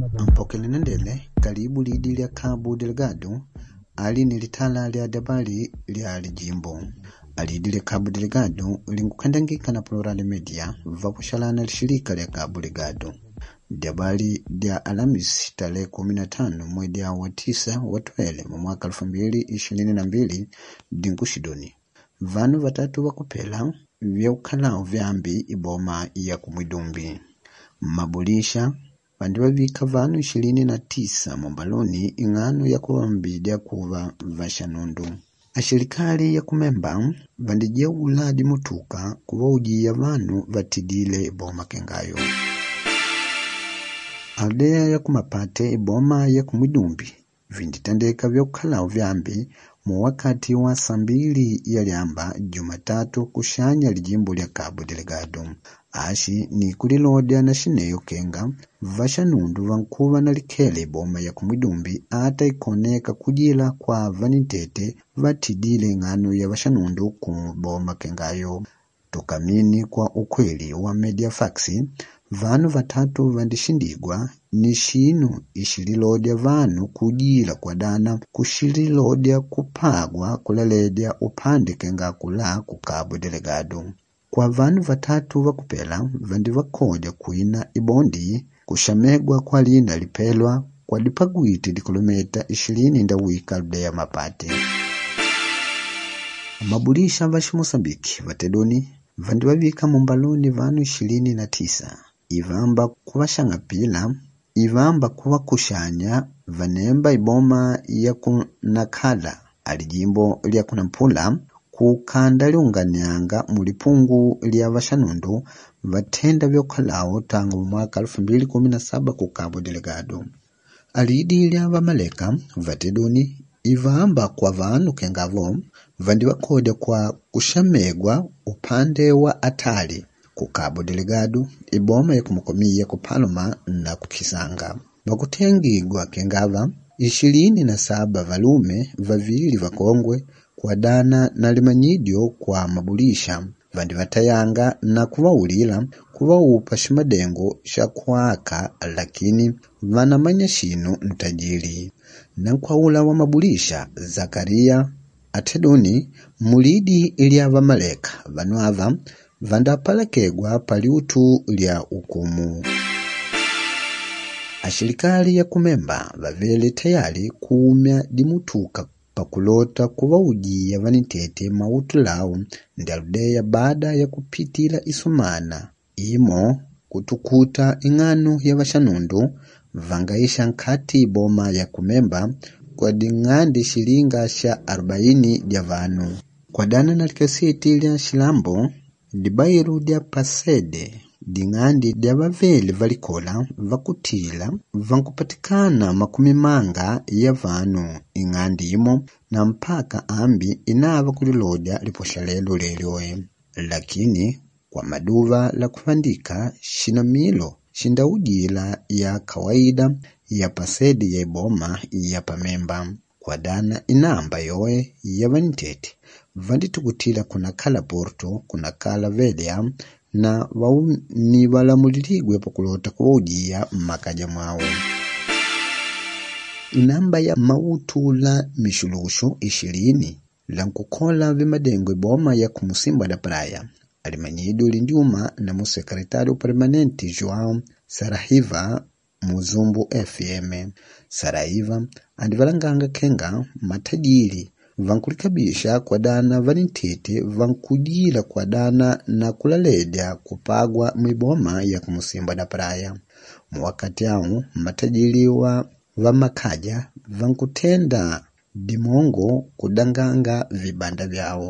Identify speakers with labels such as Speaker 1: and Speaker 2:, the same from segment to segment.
Speaker 1: Mpokele ndele karibu lidi lya Cabo Delgado ali nilitala lya dabali lya lijimbo. Alidi lya Cabo Delgado linkukandangika na Plural Media vakushalana lishirika lya Cabo Delgado. Dabali lya Alhamisi tarehe 15 mwezi wa 9 wa 12 mwaka 2022 dinkushidoni. Vanu vatatu wakupela vya ukalao vyambi iboma ya kumwidumbi. Mabulisha vandiwa vika vanu 29 mombaloni ingano ya kuwambidya kuva vashanundu. Ashirikali ya kumemba vandijia uladi mutuka kuwa ujia vanu vatidile iboma kengayo. Aldea ya kumapate iboma ya kumwidumbi vinditandeka vya ukalao vyambi mu wakati wa saa 2 ya liamba Jumatatu kushanya lijimbo lya Cabo Delgado. Ashi ni kulilodya na shineyo kenga vashanundu vankuva na likele iboma ya kumwidumbi ata ikoneka kujila kwa vanitete vatidile ngano ya vashanundu kuboma kengayo. Tukamini kwa ukweli wa Mediafax, vanu vatatu vandishindigwa ni shinu ishililodya vanu kujila kwa dana kushililodya kupagwa kulaledya upande kenga kula ku Cabo Delgado. Kwa vanu vatatu vakupela vandi vakodya kuina ibondi kushamegwa kwa lina lipelwa kwa lipagwiti di kilomita 20 ndawika aldea mapate. Mabulisha vashi Mosambiki vatedoni vandi vavika mombaloni vanu 29. Ivamba kuwashanga pila, ivamba kuwa kushanya vanemba iboma ya kunakala alijimbo lya kunampula kukanda liunganyanga mulipungu lya vashanundu vatenda vyokalao tangu mwaka 2017 ku Cabo Delgado. Alidi lya vamaleka vatedoni ivamba kwa vanu kengavo vandi vakodya kwa kushamegwa upande wa atali ku Cabo Delgado iboma ya kumukomia ku Palma na kukisanga. Vakutengigwa kengava 27 valume vavili vakongwe kwa dana na limanyidio kwa mabulisha vandi vatayanga na kuwaulila kuwaupa shimadengo shakwaka, lakini vanamanya shinu ntajiri. Na kwa ula wa mabulisha Zakaria atedoni mulidi ilya vamaleka vanu ava vandapalekegwa paliutu lya ukumu. Ashirikali ya kumemba vavele tayari kuumya dimutuka pakulota kuwa ujia vanitete mautu lao ndialudea baada ya kupitila isumana imo kutukuta ingano ya vashanundu vangaisha nkati iboma ya kumemba kwa dingandi shilinga sha 40 dya vanu. Kwa dana na likasiti lya shilambo dibairu dya pasede dingandi dya vavele valikola vakutila vankupatikana makumi manga ya vanu ingandi imo na mpaka ambi inava kulilodya liposhalelo lelioe. Lakini kwa maduva la kufandika shinamilo shindaujila ya kawaida ya pasedi ya iboma ya pamemba. Kwa dana inamba yoe ya vanitete vanditukutila kuna kala Porto, kuna kala Velia na ni valamuliligwe pakulota kwa ujia makaja mwao. Inamba ya mautu la mishulushu 20 la nkukola vimadengo iboma ya kumusimba da praia alimanyido lindiuma na musekretari permanente João Saraiva Muzumbu FM. Saraiva andivalanganga kenga matajiri vankulikabisha kwa dana vanitete vankujila kwa dana na kulaledya kupagwa mwiboma ya kumusimba da praia. Mwakati au matajiri wa vamakaja vankutenda dimongo kudanganga vibanda vyao.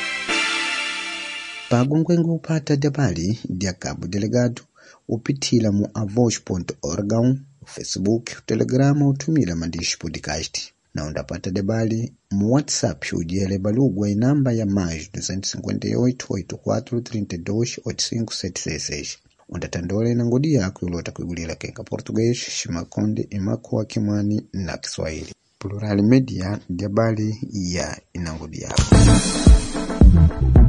Speaker 1: Pagongwengu upata dabali dia Cabo Delgado upitila mu avosh.org, Facebook, Telegram utumila mandishi podcast. Na undapata dabali mu WhatsApp ujele balugwa inamba ya mais 258-84-32-8576. Undatandole na ngodi yako ulota kuigulila kenga Portuguese, Shimakonde, Imakuwa, Kimwani na Kiswahili. Plural Media dabali ya inangodi yako.